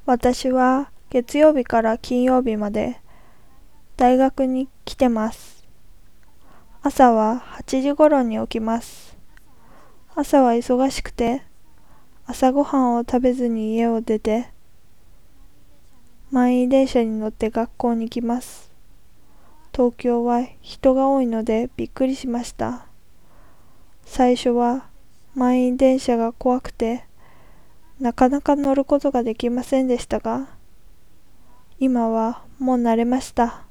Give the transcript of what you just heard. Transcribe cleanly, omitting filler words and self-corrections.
私は月曜日から金曜日まで大学に来てます。朝は8時頃に起きます。朝は忙しくて、朝ごはんを食べずに家を出て、満員電車に乗って学校に来ます。東京は人が多いのでびっくりしました。最初は満員電車が怖くて、なかなか乗ることができませんでしたが、今はもう慣れました。